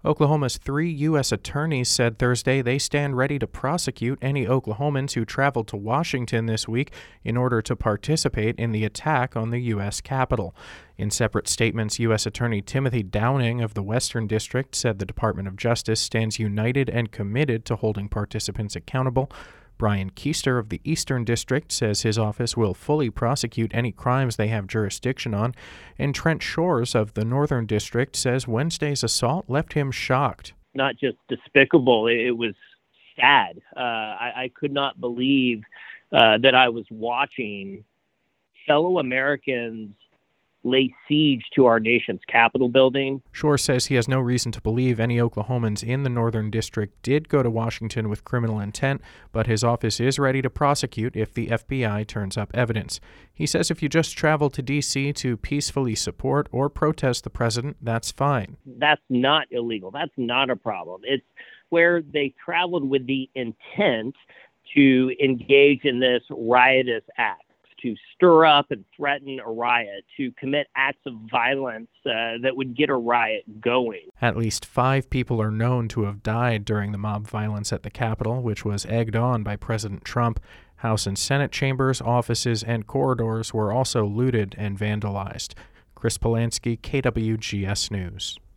Oklahoma's 3 U.S. attorneys said Thursday they stand ready to prosecute any Oklahomans who traveled to Washington this week in order to participate in the attack on the U.S. Capitol. In separate statements, U.S. Attorney Timothy Downing of the Western District said the Department of Justice stands united and committed to holding participants accountable. Brian Keister of the Eastern District says his office will fully prosecute any crimes they have jurisdiction on, and Trent Shores of the Northern District says Wednesday's assault left him shocked. Not just despicable, it was sad. I could not believe that I was watching fellow Americans lay siege to our nation's Capitol building. Shore says he has no reason to believe any Oklahomans in the Northern District did go to Washington with criminal intent, but his office is ready to prosecute if the FBI turns up evidence. He says if you just travel to D.C. to peacefully support or protest the president, that's fine. That's not illegal. That's not a problem. It's where they traveled with the intent to engage in this riotous act, to stir up and threaten a riot, to commit acts of violence that would get a riot going. At least 5 people are known to have died during the mob violence at the Capitol, which was egged on by President Trump. House and Senate chambers, offices, and corridors were also looted and vandalized. Chris Polanski, KWGS News.